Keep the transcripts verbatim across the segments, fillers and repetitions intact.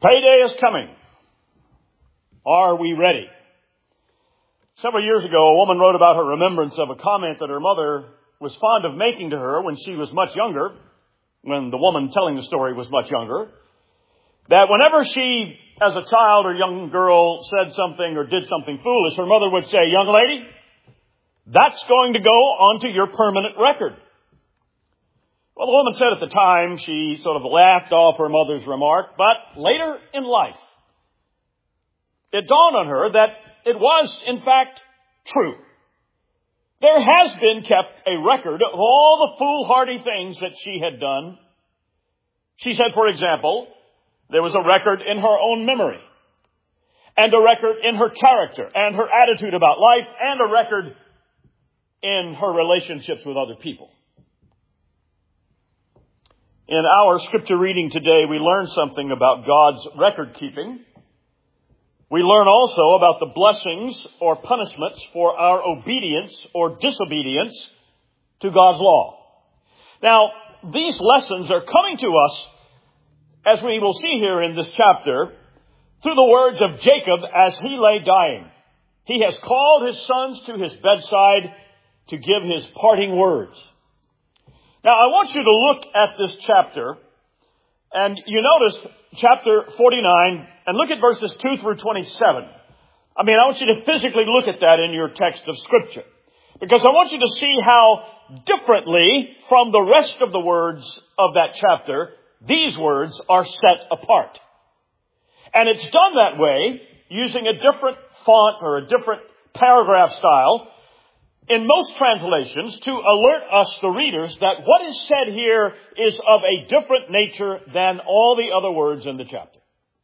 Payday is coming. Are we ready? Several years ago, a woman wrote about her remembrance of a comment that her mother was fond of making to her when she was much younger, when the woman telling the story was much younger, that whenever she, as a child or young girl, said something or did something foolish, her mother would say, "Young lady, that's going to go onto your permanent record." Well, the woman said at the time she sort of laughed off her mother's remark, but later in life, it dawned on her that it was, in fact, true. There has been kept a record of all the foolhardy things that she had done. She said, for example, there was a record in her own memory, and a record in her character and her attitude about life, and a record in her relationships with other people. In our scripture reading today, we learn something about God's record keeping. We learn also about the blessings or punishments for our obedience or disobedience to God's law. Now, these lessons are coming to us, as we will see here in this chapter, through the words of Jacob as he lay dying. He has called his sons to his bedside to give his parting words. Now, I want you to look at this chapter, and you notice chapter forty-nine, and look at verses two through twenty-seven. I mean, I want you to physically look at that in your text of Scripture, because I want you to see how differently from the rest of the words of that chapter, these words are set apart. And it's done that way using a different font or a different paragraph style in most translations to alert us, the readers, that what is said here is of a different nature than all the other words in the chapter.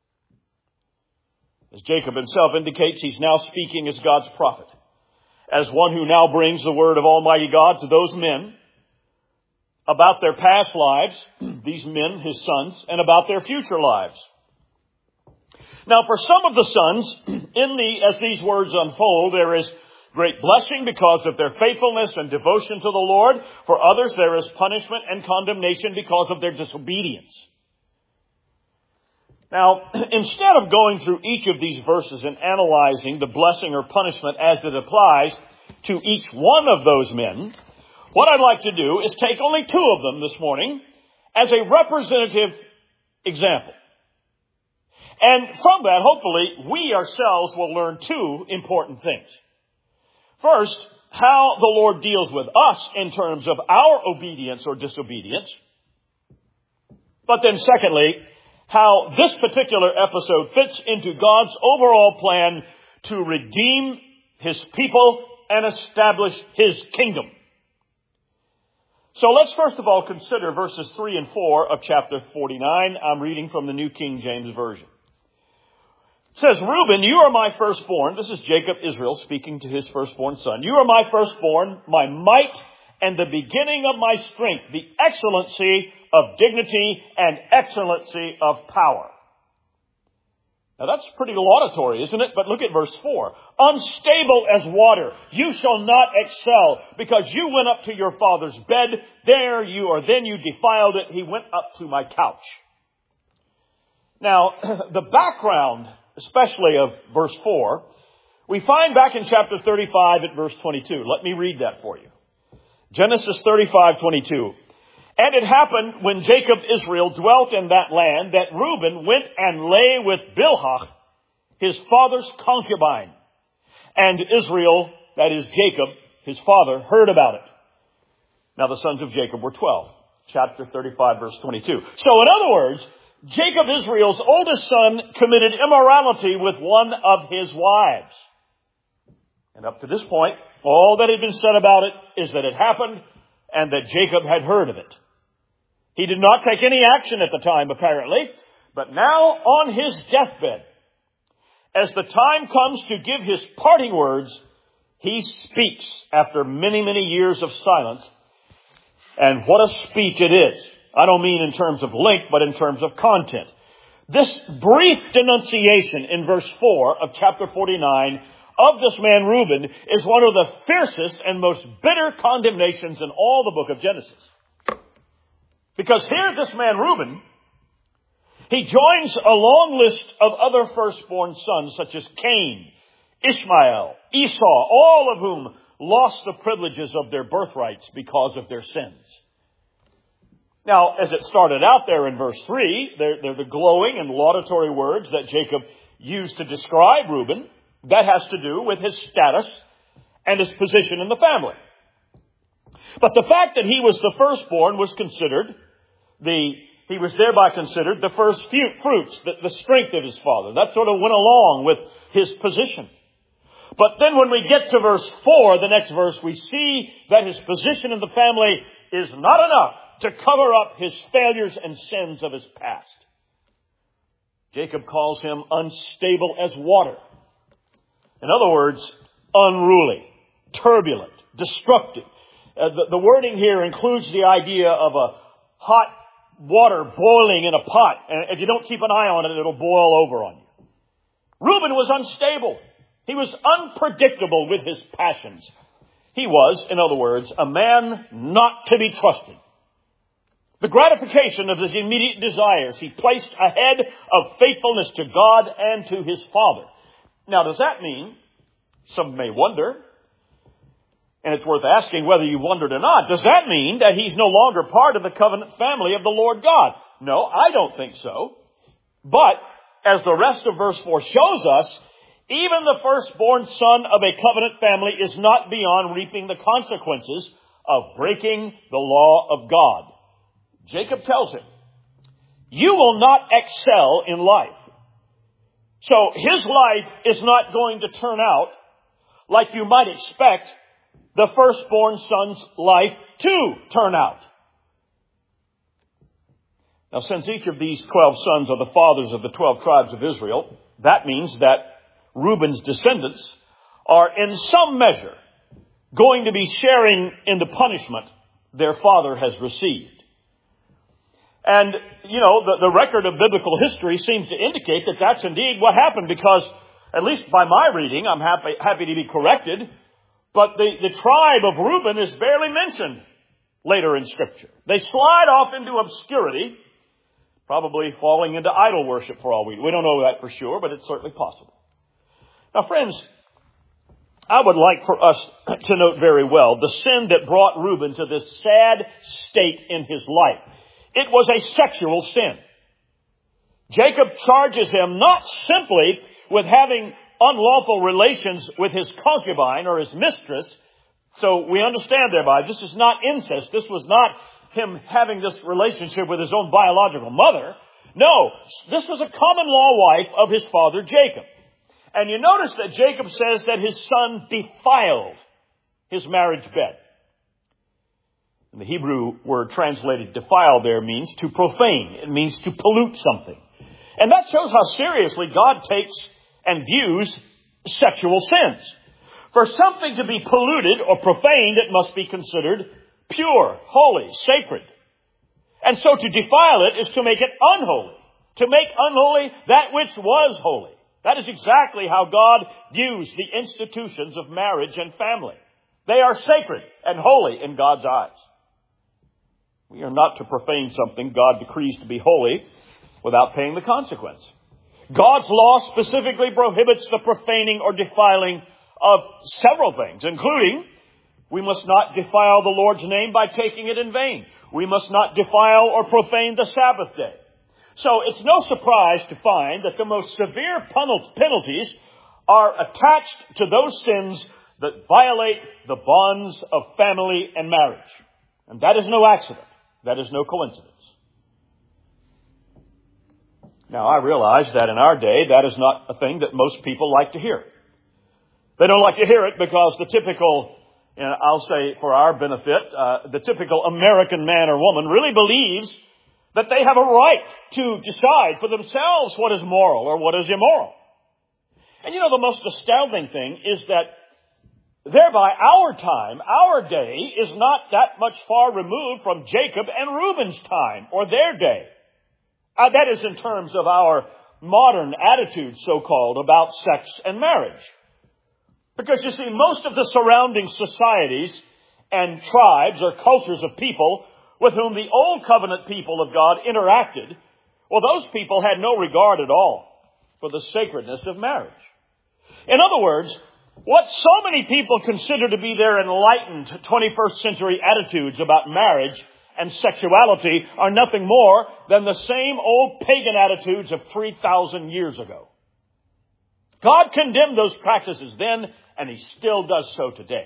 As Jacob himself indicates, he's now speaking as God's prophet, as one who now brings the word of Almighty God to those men about their past lives, these men, his sons, and about their future lives. Now, for some of the sons, in the as these words unfold, there is great blessing because of their faithfulness and devotion to the Lord. For others, there is punishment and condemnation because of their disobedience. Now, instead of going through each of these verses and analyzing the blessing or punishment as it applies to each one of those men, what I'd like to do is take only two of them this morning as a representative example. And from that, hopefully, we ourselves will learn two important things. First, how the Lord deals with us in terms of our obedience or disobedience. But then secondly, how this particular episode fits into God's overall plan to redeem his people and establish his kingdom. So let's first of all consider verses three and four of chapter forty-nine. I'm reading from the New King James Version. It says, "Reuben, you are my firstborn." This is Jacob, Israel, speaking to his firstborn son. "You are my firstborn, my might, and the beginning of my strength, the excellency of dignity and excellency of power." Now that's pretty laudatory, isn't it? But look at verse four. "Unstable as water, you shall not excel, because you went up to your father's bed. There you, or then you defiled it. He went up to my couch." Now, the background, especially of verse four, we find back in chapter thirty-five at verse twenty-two. Let me read that for you. Genesis thirty-five twenty-two. "And it happened when Jacob, Israel, dwelt in that land, that Reuben went and lay with Bilhah, his father's concubine. And Israel," that is Jacob, his father, "heard about it." Now the sons of Jacob were twelve. Chapter thirty-five, verse twenty-two. So in other words, Jacob, Israel's oldest son, committed immorality with one of his wives. And up to this point, all that had been said about it is that it happened and that Jacob had heard of it. He did not take any action at the time, apparently, but now on his deathbed, as the time comes to give his parting words, he speaks after many, many years of silence. And what a speech it is. I don't mean in terms of length, but in terms of content. This brief denunciation in verse four of chapter forty-nine of this man Reuben is one of the fiercest and most bitter condemnations in all the book of Genesis. Because here this man Reuben, He joins a long list of other firstborn sons such as Cain, Ishmael, Esau, all of whom lost the privileges of their birthrights because of their sins. Now, as it started out there in verse three, they're, they're the glowing and laudatory words that Jacob used to describe Reuben. That has to do with his status and his position in the family. But the fact that he was the firstborn was considered the, he was thereby considered the first fruits, the, the strength of his father. That sort of went along with his position. But then when we get to verse four, the next verse, we see that his position in the family is not enough to cover up his failures and sins of his past. Jacob calls him unstable as water. In other words, unruly, turbulent, destructive. Uh, the, the wording here includes the idea of a hot water boiling in a pot. And if you don't keep an eye on it, it'll boil over on you. Reuben was unstable. He was unpredictable with his passions. He was, in other words, a man not to be trusted. The gratification of his immediate desires he placed ahead of faithfulness to God and to his father. Now, does that mean, some may wonder, and it's worth asking whether you wondered or not, does that mean that he's no longer part of the covenant family of the Lord God? No, I don't think so. But, as the rest of verse four shows us, even the firstborn son of a covenant family is not beyond reaping the consequences of breaking the law of God. Jacob tells him, you will not excel in life. So his life is not going to turn out like you might expect the firstborn son's life to turn out. Now, since each of these twelve sons are the fathers of the twelve tribes of Israel, that means that Reuben's descendants are in some measure going to be sharing in the punishment their father has received. And, you know, the, the record of biblical history seems to indicate that that's indeed what happened because, at least by my reading, I'm happy, happy to be corrected, but the, the tribe of Reuben is barely mentioned later in Scripture. They slide off into obscurity, probably falling into idol worship for all we know. We don't know that for sure, but it's certainly possible. Now, friends, I would like for us to note very well the sin that brought Reuben to this sad state in his life. It was a sexual sin. Jacob charges him not simply with having unlawful relations with his concubine or his mistress. So we understand thereby this is not incest. This was not him having this relationship with his own biological mother. No, this was a common law wife of his father Jacob. And you notice that Jacob says that his son defiled his marriage bed. And the Hebrew word translated defile there means to profane. It means to pollute something. And that shows how seriously God takes and views sexual sins. For something to be polluted or profaned, it must be considered pure, holy, sacred. And so to defile it is to make it unholy. To make unholy that which was holy. That is exactly how God views the institutions of marriage and family. They are sacred and holy in God's eyes. We are not to profane something God decrees to be holy without paying the consequence. God's law specifically prohibits the profaning or defiling of several things, including we must not defile the Lord's name by taking it in vain. We must not defile or profane the Sabbath day. So it's no surprise to find that the most severe penalties are attached to those sins that violate the bonds of family and marriage. And that is no accident. That is no coincidence. Now, I realize that in our day, that is not a thing that most people like to hear. They don't like to hear it because the typical, you know, I'll say for our benefit, uh, the typical American man or woman really believes that they have a right to decide for themselves what is moral or what is immoral. And you know, the most astounding thing is that thereby our time, our day, is not that much far removed from Jacob and Reuben's time or their day. Uh, that is in terms of our modern attitude, so-called, about sex and marriage. Because you see, most of the surrounding societies and tribes or cultures of people with whom the old covenant people of God interacted Well, those people had no regard at all for the sacredness of marriage. In other words, what so many people consider to be their enlightened twenty-first century attitudes about marriage and sexuality are nothing more than the same old pagan attitudes of three thousand years ago. God condemned those practices then, and He still does so today.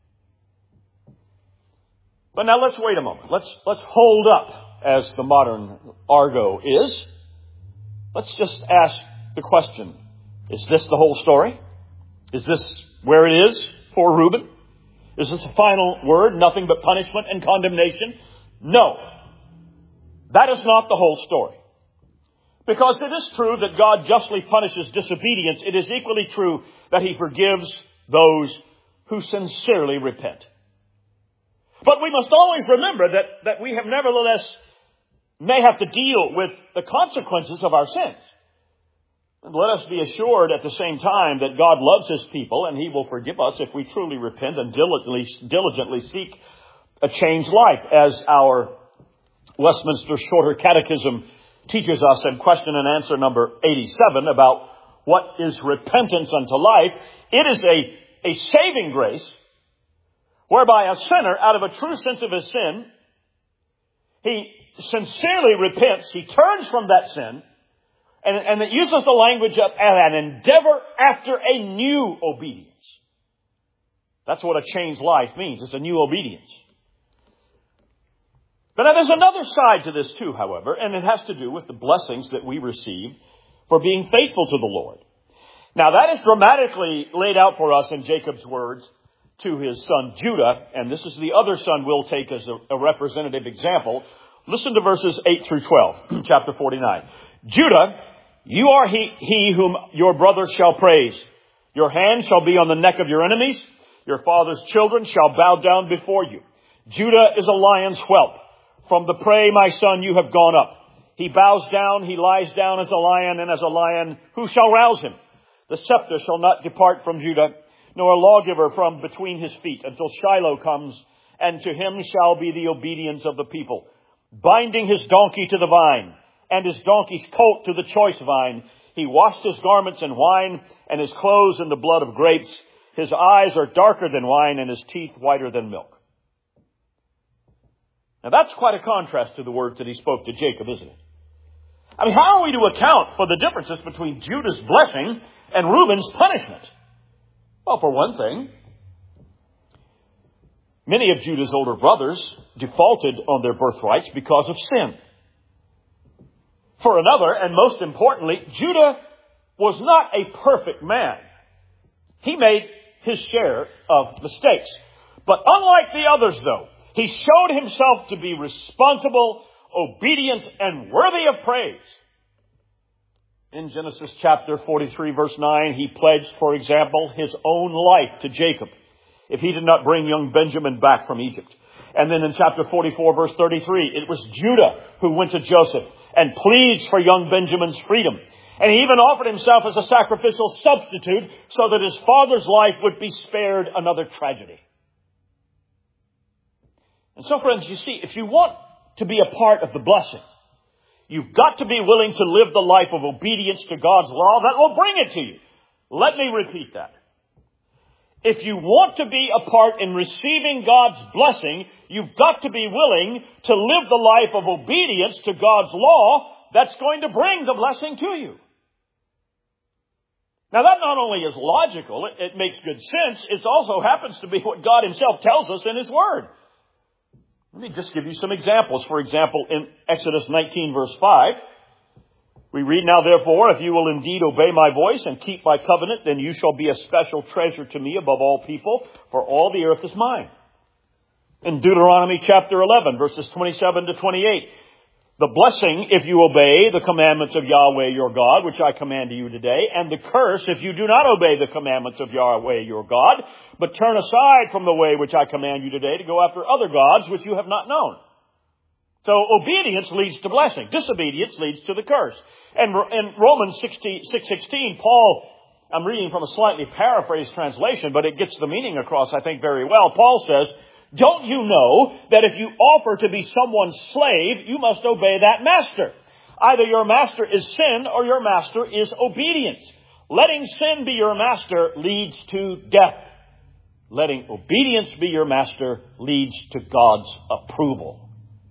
But now let's wait a moment. Let's, let's hold up, as the modern argot is. Let's just ask the question, is this the whole story? Is this where it is for Reuben? Is this the final word, nothing but punishment and condemnation? No. That is not the whole story. Because it is true that God justly punishes disobedience, it is equally true that He forgives those who sincerely repent. But we must always remember that, that we have nevertheless may have to deal with the consequences of our sins. And let us be assured at the same time that God loves His people and He will forgive us if we truly repent and diligently, diligently seek a changed life, as our Westminster Shorter Catechism teaches us in question and answer number eighty-seven about what is repentance unto life. It is a, a saving grace whereby a sinner, out of a true sense of his sin, he sincerely repents, he turns from that sin, and, and it uses the language of an endeavor after a new obedience. That's what a changed life means. It's a new obedience. But now there's another side to this too, however, and it has to do with the blessings that we receive for being faithful to the Lord. Now that is dramatically laid out for us in Jacob's words to his son Judah, and this is the other son we'll take as a, a representative example. Listen to verses eight through twelve, chapter forty-nine. Judah, you are he, he whom your brother shall praise. Your hand shall be on the neck of your enemies. Your father's children shall bow down before you. Judah is a lion's whelp. From the prey, my son, you have gone up. He bows down, he lies down as a lion, and as a lion, who shall rouse him? The scepter shall not depart from Judah, nor a lawgiver from between his feet, until Shiloh comes, and to him shall be the obedience of the people. Binding his donkey to the vine, and his donkey's colt to the choice vine, he washed his garments in wine, and his clothes in the blood of grapes. His eyes are darker than wine, and his teeth whiter than milk. Now that's quite a contrast to the words that he spoke to Jacob, isn't it? I mean, how are we to account for the differences between Judah's blessing and Reuben's punishment? Well, for one thing, many of Judah's older brothers defaulted on their birthrights because of sin. For another, and most importantly, Judah was not a perfect man. He made his share of mistakes. But unlike the others, though, he showed himself to be responsible, obedient, and worthy of praise. In Genesis chapter forty-three, verse nine, he pledged, for example, his own life to Jacob if he did not bring young Benjamin back from Egypt. And then in chapter forty-four, verse thirty-three, it was Judah who went to Joseph and pleads for young Benjamin's freedom. And he even offered himself as a sacrificial substitute so that his father's life would be spared another tragedy. And so, friends, you see, if you want to be a part of the blessing, you've got to be willing to live the life of obedience to God's law that will bring it to you. Let me repeat that. If you want to be a part in receiving God's blessing, you've got to be willing to live the life of obedience to God's law that's going to bring the blessing to you. Now, that not only is logical, it, it makes good sense, it also happens to be what God Himself tells us in His Word. Let me just give you some examples. For example, in Exodus nineteen, verse five, we read, "Now therefore, if you will indeed obey my voice and keep my covenant, then you shall be a special treasure to me above all people, for all the earth is mine." In Deuteronomy chapter eleven, verses twenty-seven to twenty-eight, "The blessing if you obey the commandments of Yahweh your God, which I command to you today, and the curse if you do not obey the commandments of Yahweh your God, but turn aside from the way which I command you today to go after other gods which you have not known." So obedience leads to blessing. Disobedience leads to the curse. And in Romans six sixteen, Paul, I'm reading from a slightly paraphrased translation, but it gets the meaning across, I think, very well. Paul says, "Don't you know that if you offer to be someone's slave, you must obey that master? Either your master is sin or your master is obedience. Letting sin be your master leads to death. Letting obedience be your master leads to God's approval.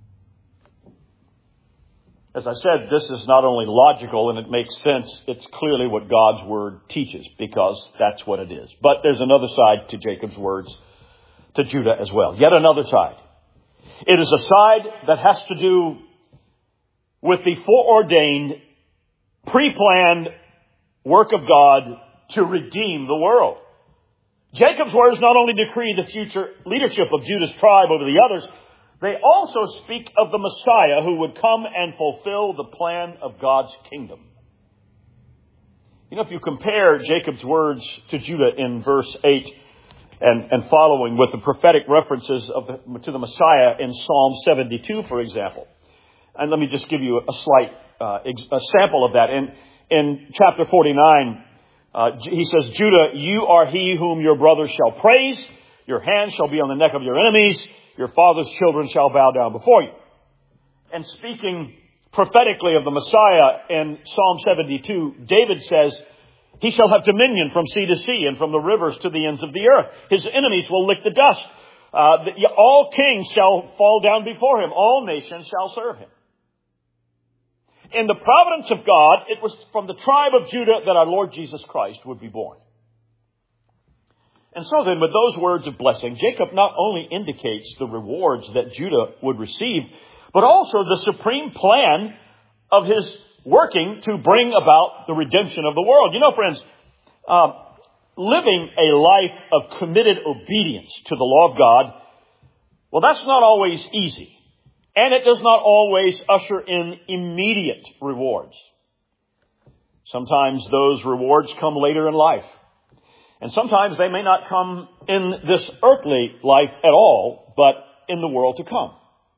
As I said, this is not only logical and it makes sense, it's clearly what God's Word teaches, because that's what it is. But there's another side to Jacob's words to Judah as well. Yet another side. It is a side that has to do with the foreordained, pre-planned work of God to redeem the world. Jacob's words not only decree the future leadership of Judah's tribe over the others, they also speak of the Messiah who would come and fulfill the plan of God's kingdom. You know, if you compare Jacob's words to Judah in verse eight and, and following with the prophetic references of the, to the Messiah in Psalm seventy-two, for example. And let me just give you a slight uh, a sample of that. In, in chapter forty-nine, uh, he says, Judah, you are he whom your brothers shall praise. Your hand shall be on the neck of your enemies. Your father's children shall bow down before you. And speaking prophetically of the Messiah in Psalm seventy-two, David says, he shall have dominion from sea to sea and from the rivers to the ends of the earth. His enemies will lick the dust. Uh, the, all kings shall fall down before him. All nations shall serve him. In the providence of God, it was from the tribe of Judah that our Lord Jesus Christ would be born. And so then, with those words of blessing, Jacob not only indicates the rewards that Judah would receive, but also the supreme plan of his working to bring about the redemption of the world. You know, friends, uh, living a life of committed obedience to the law of God, well, that's not always easy. And it does not always usher in immediate rewards. Sometimes those rewards come later in life. And sometimes they may not come in this earthly life at all, but in the world to come.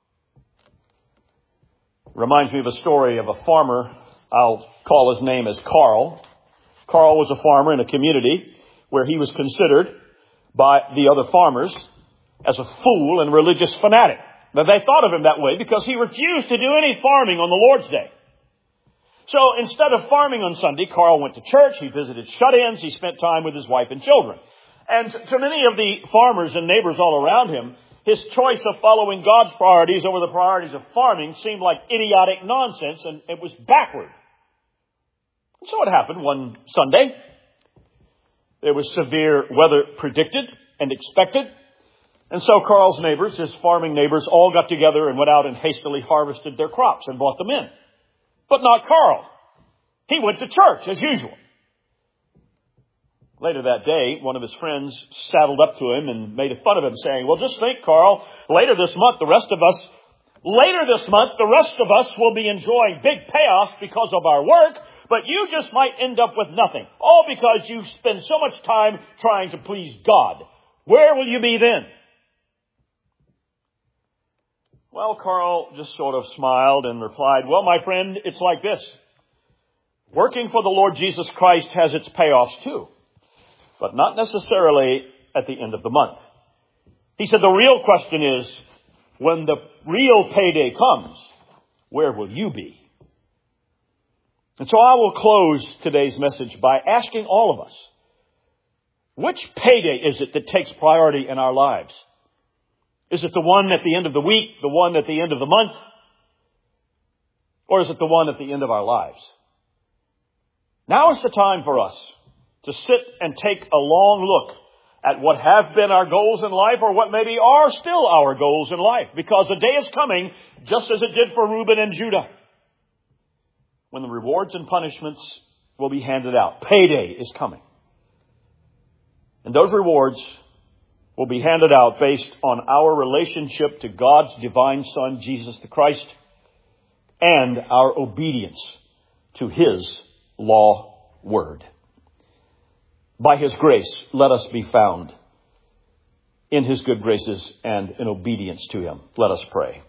Reminds me of a story of a farmer. I'll call his name as Carl. Carl was a farmer in a community where he was considered by the other farmers as a fool and religious fanatic. But they thought of him that way because he refused to do any farming on the Lord's Day. So instead of farming on Sunday, Carl went to church, he visited shut-ins, he spent time with his wife and children. And to many of the farmers and neighbors all around him, his choice of following God's priorities over the priorities of farming seemed like idiotic nonsense, and it was backward. And so it happened one Sunday. There was severe weather predicted and expected. And so Carl's neighbors, his farming neighbors, all got together and went out and hastily harvested their crops and brought them in. But not Carl. He went to church as usual. Later that day, one of his friends saddled up to him and made fun of him, saying, well, just think, Carl, later this month, the rest of us, later this month, the rest of us will be enjoying big payoffs because of our work, but you just might end up with nothing. All because you spend so much time trying to please God. Where will you be then? Well, Carl just sort of smiled and replied, well, my friend, it's like this. Working for the Lord Jesus Christ has its payoffs too, but not necessarily at the end of the month. He said, the real question is, when the real payday comes, where will you be? And so I will close today's message by asking all of us, which payday is it that takes priority in our lives? Is it the one at the end of the week, the one at the end of the month? Or is it the one at the end of our lives? Now is the time for us to sit and take a long look at what have been our goals in life or what maybe are still our goals in life. Because a day is coming, just as it did for Reuben and Judah, when the rewards and punishments will be handed out. Payday is coming. And those rewards will be handed out based on our relationship to God's divine Son, Jesus the Christ, and our obedience to His law word. By His grace, let us be found in His good graces and in obedience to Him. Let us pray.